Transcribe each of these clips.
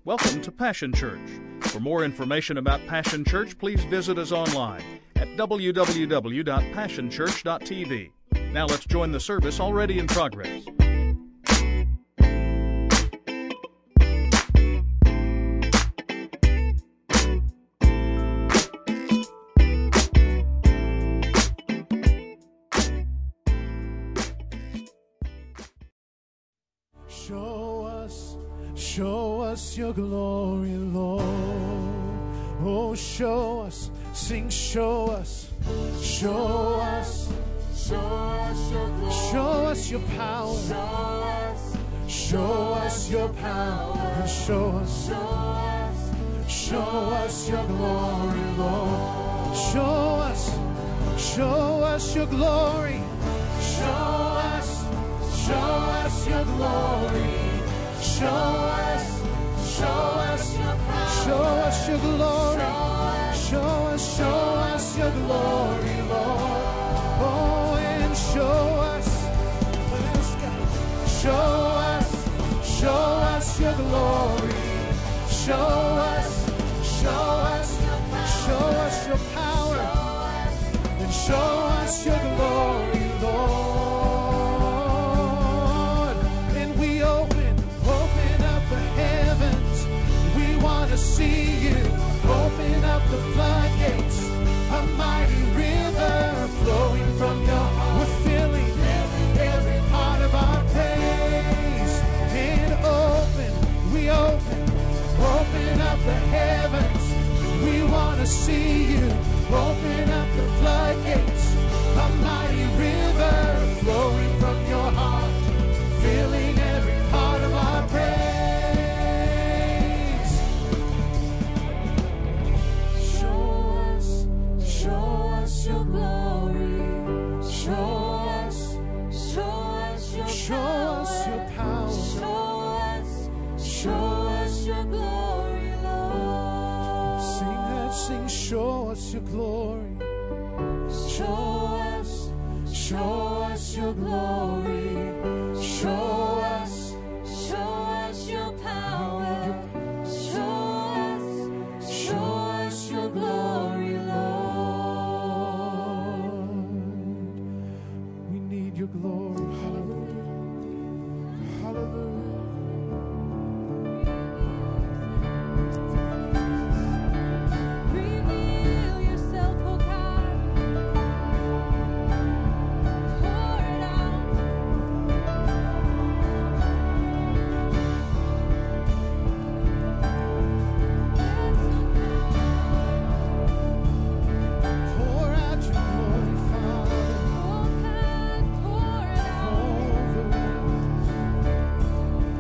Welcome to Passion Church. For more information about Passion Church, please visit us online at www.passionchurch.tv. Now let's join the service already in progress. Show us your glory, Lord. Oh, show us, sing, show us, show us, show us your glory. Show us your power. Show us your power. And show us your glory, Lord. Show us your glory. Show us your glory. Show us your power. Show us your glory. Show us your glory, Lord. Oh, and show us your glory. Show us your power. And show us your glory, Lord. And we open up the heavens. We want to see you. Open up the floodgates. A mighty river flowing from your heart. We're filling every part of our praise. And we open up the heavens. We want to see you. Open up the floodgates. A mighty river flowing from your heart. Filling every part of our praise. Show us your glory. Show us your power. Show us your glory, Lord. Sing that, sing, show us your glory. Show us your glory. Show us your power. Show us your glory, Lord. We need your glory. Hallelujah. Hallelujah. Reveal yourself, oh God. Pour it out. Pour out your glory, Father. Oh God, pour it out. Over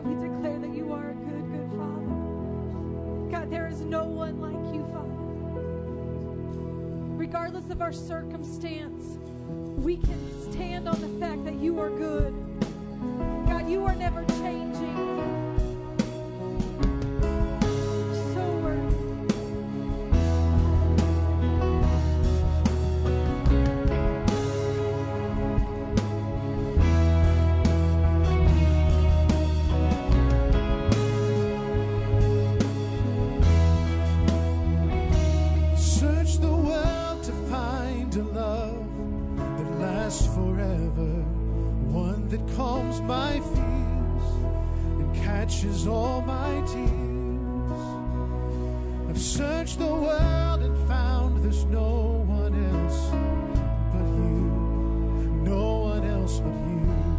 God, we declare that you are a good, good Father. God, there is no one like you, Father. Regardless of our circumstance, we can stand on the fact that you are good. God, you are never changing. So worthy. Search the world to find a love that lasts forever, one that calms my fears and catches all my tears. I've searched the world and found there's no one else but you, no one else but you,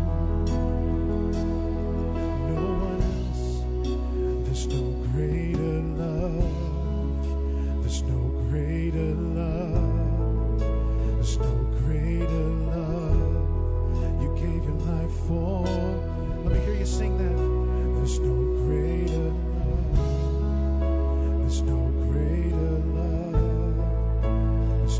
no one else. There's no greater love, there's no greater love, there's no greater love. You gave your life for. Let me hear you sing that. There's no greater love, there's no greater love, there's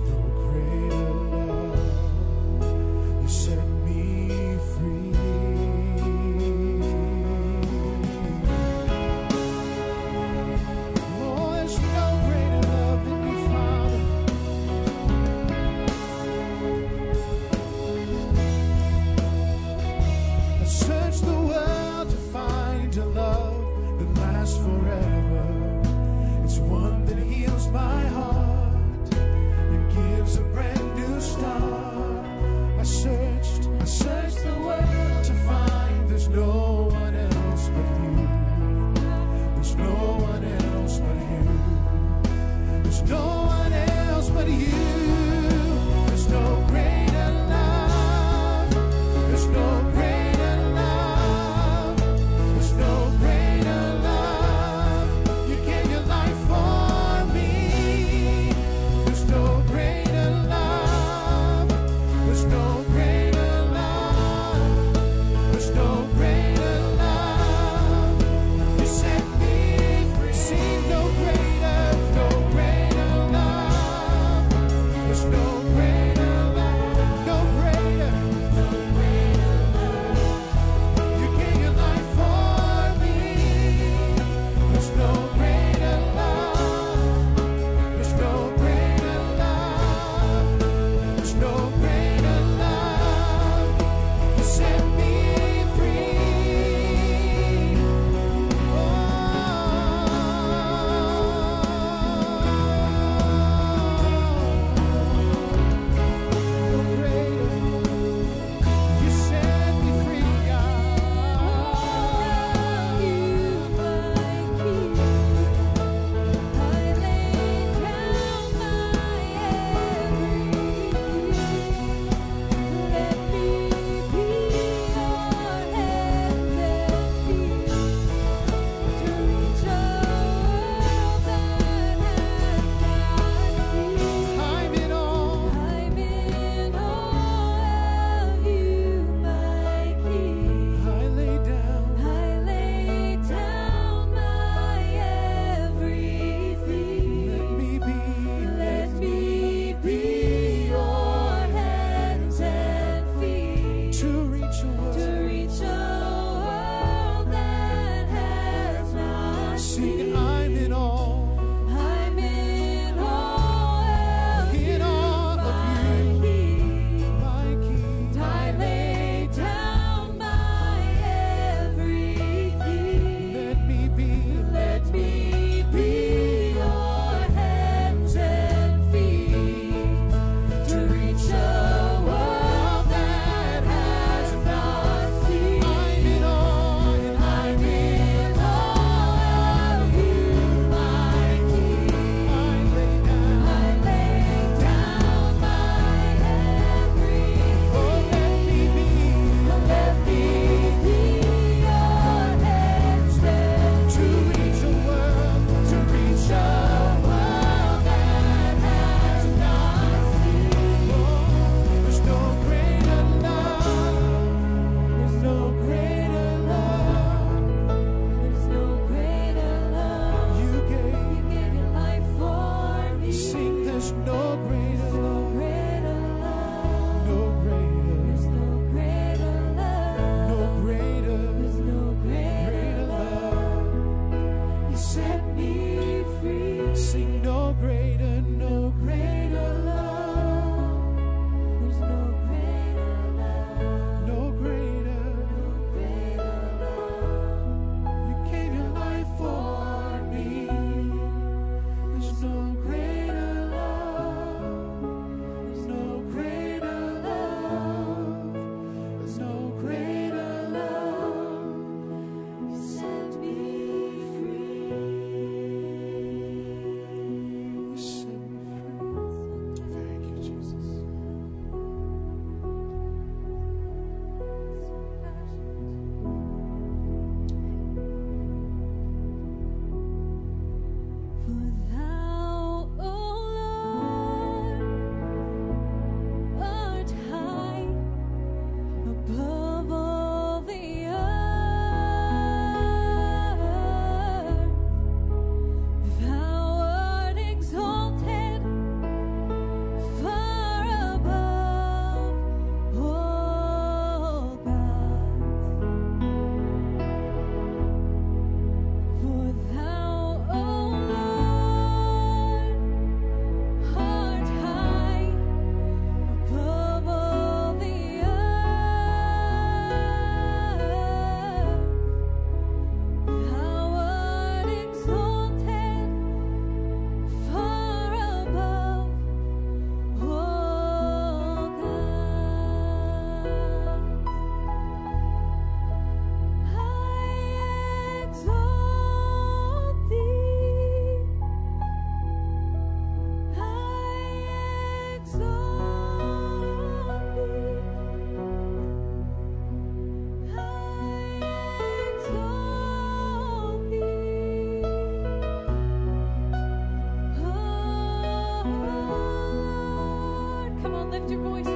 lift your voices.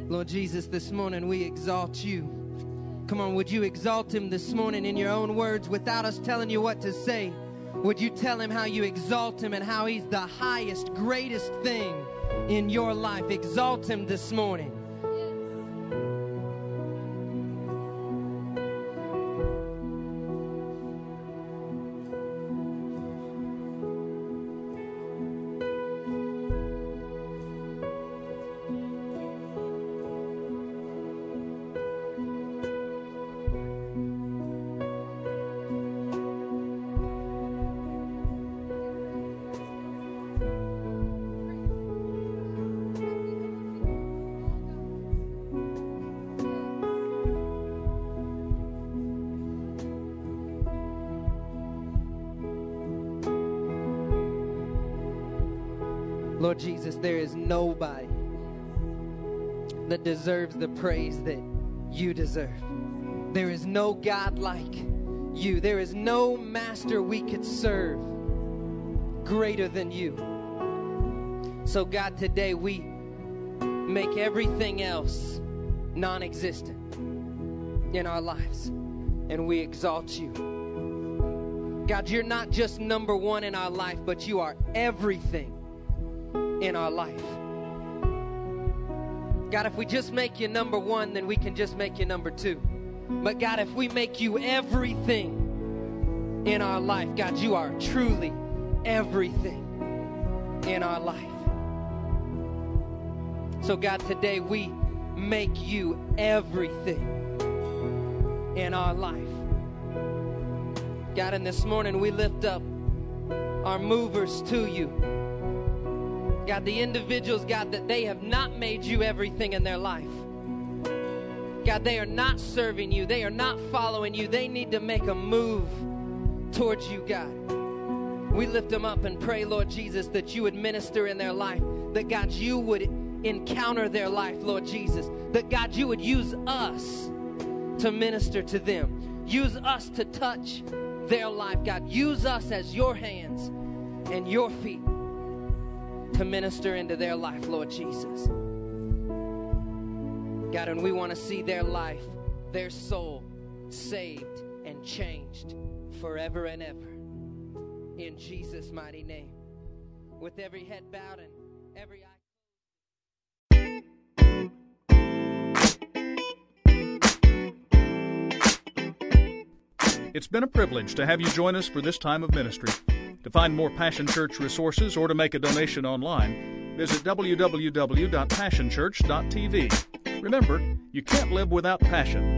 Lord Jesus, this morning we exalt you. Come on, would you exalt him this morning in your own words without us telling you what to say? Would you tell him how you exalt him and how he's the highest, greatest thing in your life? Exalt him this morning. Lord Jesus, there is nobody that deserves the praise that you deserve. There is no God like you. There is no master we could serve greater than you. So God, today we make everything else non-existent in our lives, and we exalt you. God, you're not just number one in our life, but you are everything in our life. God, if we just make you number one, then we can just make you number two. But God, if we make you everything in our life, God, you are truly everything in our life. So God, today we make you everything in our life. God, and this morning we lift up our movers to you. God, the individuals, God, that they have not made you everything in their life. God, they are not serving you. They are not following you. They need to make a move towards you, God. We lift them up and pray, Lord Jesus, that you would minister in their life. That, God, you would encounter their life, Lord Jesus. That, God, you would use us to minister to them. Use us to touch their life, God. Use us as your hands and your feet to minister into their life, Lord Jesus. God, and we want to see their life, their soul saved and changed forever and ever. In Jesus' mighty name. With every head bowed and every eye. It's been a privilege to have you join us for this time of ministry. To find more Passion Church resources or to make a donation online, visit www.passionchurch.tv. Remember, you can't live without passion.